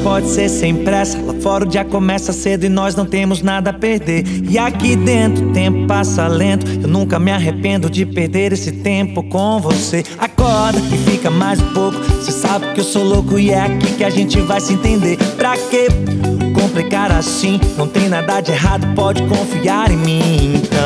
pode ser sem pressa. Lá fora o dia começa cedo e nós não temos nada a perder. E aqui dentro o tempo passa lento. Eu nunca me arrependo de perder esse tempo com você. Acorda e fica mais um pouco. Cê sabe que eu sou louco e é aqui que a gente vai se entender. Pra quê complicar assim? Não tem nada de errado, pode confiar em mim. Então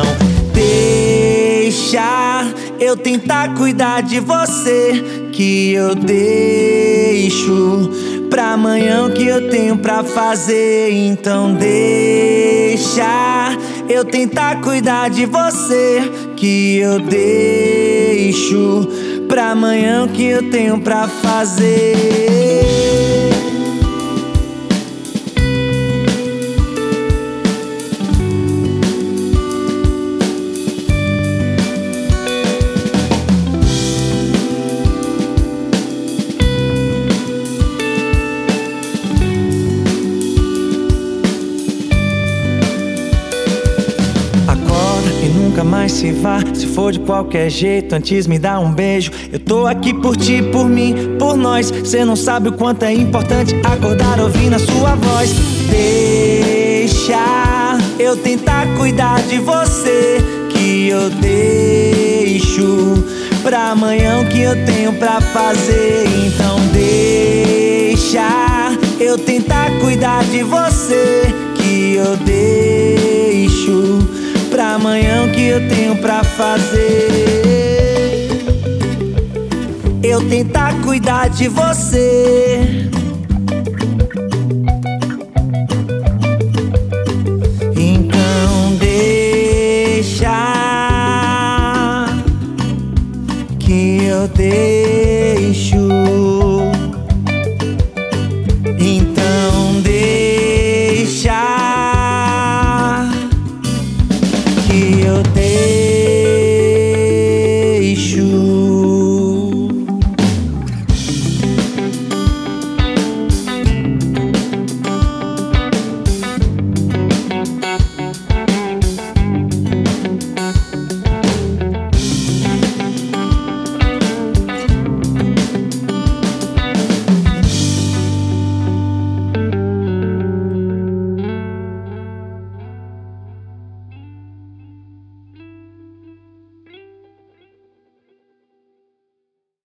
deixa eu tentar cuidar de você, que eu deixo pra amanhã o que eu tenho pra fazer. Então deixa eu tentar cuidar de você, que eu deixo pra amanhã o que eu tenho pra fazer. Nunca mais se vá, se for de qualquer jeito, antes me dá um beijo. Eu tô aqui por ti, por mim, por nós. Cê não sabe o quanto é importante acordar ouvindo a sua voz. Deixa eu tentar cuidar de você, que eu deixo pra amanhã o que eu tenho pra fazer. Então deixa eu tentar cuidar de você, que eu deixo pra amanhã o que eu tenho pra fazer. Eu tentar cuidar de você.